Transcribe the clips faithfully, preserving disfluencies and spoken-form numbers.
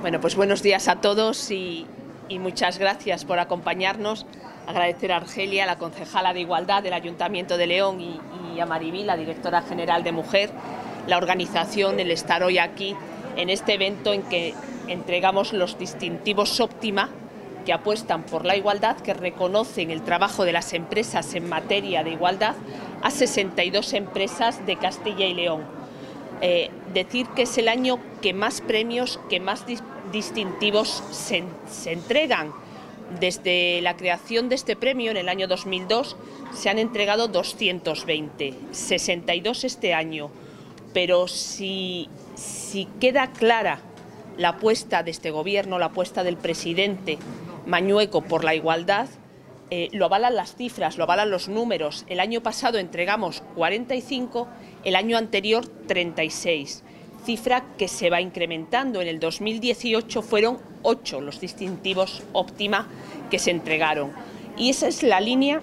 Bueno, pues buenos días a todos y, y muchas gracias por acompañarnos. Agradecer a Argelia, la concejala de Igualdad del Ayuntamiento de León, y, y a Maribí, la directora general de Mujer, la organización, el estar hoy aquí en este evento en que entregamos los distintivos Óptima, que apuestan por la igualdad, que reconocen el trabajo de las empresas en materia de igualdad a sesenta y dos empresas de Castilla y León. Eh, decir que es el año que más premios, que más dis distintivos se, se entregan. Desde la creación de este premio en el año dos mil dos se han entregado doscientos veinte, sesenta y dos este año, pero si, si queda clara la apuesta de este gobierno, la apuesta del presidente Mañueco por la igualdad, eh, lo avalan las cifras, lo avalan los números. El año pasado entregamos cuarenta y cinco, el año anterior treinta y seis, cifra que se va incrementando. En el dos mil dieciocho fueron ocho los distintivos Óptima que se entregaron. Y esa es la línea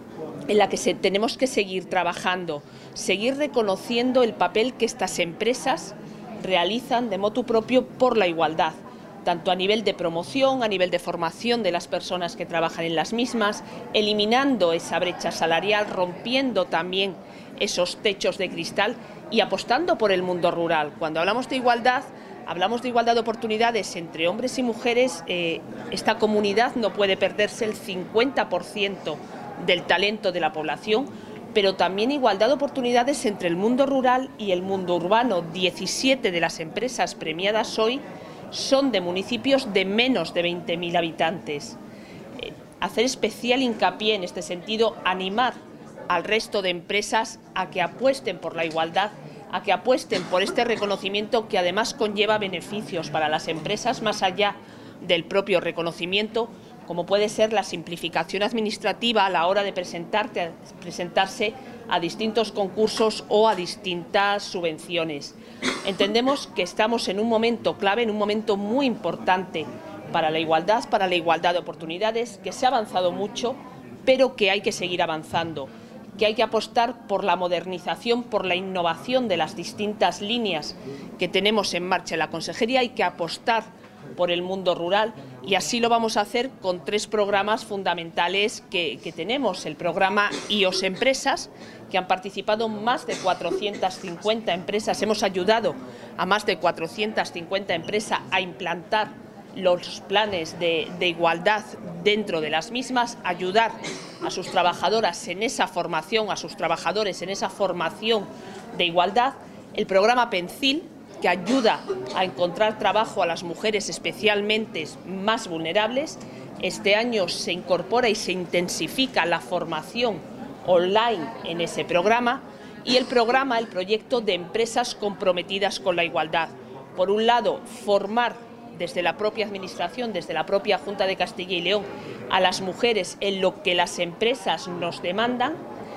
en la que se, tenemos que seguir trabajando, seguir reconociendo el papel que estas empresas realizan de motu propio por la igualdad, tanto a nivel de promoción, a nivel de formación de las personas que trabajan en las mismas, eliminando esa brecha salarial, rompiendo también esos techos de cristal y apostando por el mundo rural. Cuando hablamos de igualdad, hablamos de igualdad de oportunidades entre hombres y mujeres. Eh, esta comunidad no puede perderse el cincuenta por ciento del talento de la población, pero también igualdad de oportunidades entre el mundo rural y el mundo urbano. diecisiete de las empresas premiadas hoy son de municipios de menos de veinte mil habitantes. Eh, hacer especial hincapié en este sentido, animar al resto de empresas a que apuesten por la igualdad, a que apuesten por este reconocimiento que además conlleva beneficios para las empresas más allá del propio reconocimiento, como puede ser la simplificación administrativa a la hora de presentarte, presentarse a distintos concursos o a distintas subvenciones. Entendemos que estamos en un momento clave, en un momento muy importante para la igualdad, para la igualdad de oportunidades, que se ha avanzado mucho, pero que hay que seguir avanzando, que hay que apostar por la modernización, por la innovación de las distintas líneas que tenemos en marcha en la consejería. Hay que apostar por el mundo rural, y así lo vamos a hacer con tres programas fundamentales que, que tenemos. El programa IOS Empresas, que han participado más de cuatrocientas cincuenta empresas. Hemos ayudado a más de cuatrocientas cincuenta empresas a implantar los planes de, de igualdad dentro de las mismas, ayudar a sus trabajadoras en esa formación, a sus trabajadores en esa formación de igualdad. El programa Pencil, que ayuda a encontrar trabajo a las mujeres especialmente más vulnerables. Este año se incorpora y se intensifica la formación online en ese programa, y el programa, el proyecto de empresas comprometidas con la igualdad. Por un lado, formar desde la propia Administración, desde la propia Junta de Castilla y León, a las mujeres en lo que las empresas nos demandan,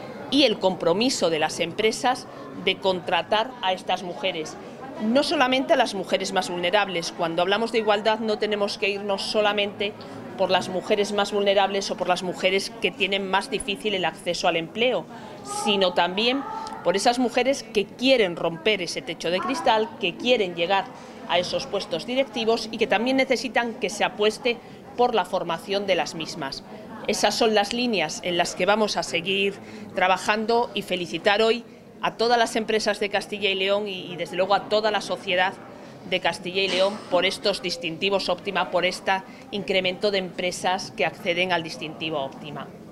y el compromiso de las empresas de contratar a estas mujeres. No solamente a las mujeres más vulnerables. Cuando hablamos de igualdad no tenemos que irnos solamente por las mujeres más vulnerables o por las mujeres que tienen más difícil el acceso al empleo, sino también por esas mujeres que quieren romper ese techo de cristal, que quieren llegar a esos puestos directivos y que también necesitan que se apueste por la formación de las mismas. Esas son las líneas en las que vamos a seguir trabajando, y felicitar hoy a todas las empresas de Castilla y León y, y desde luego a toda la sociedad de Castilla y León por estos distintivos Óptima, por este incremento de empresas que acceden al distintivo Óptima.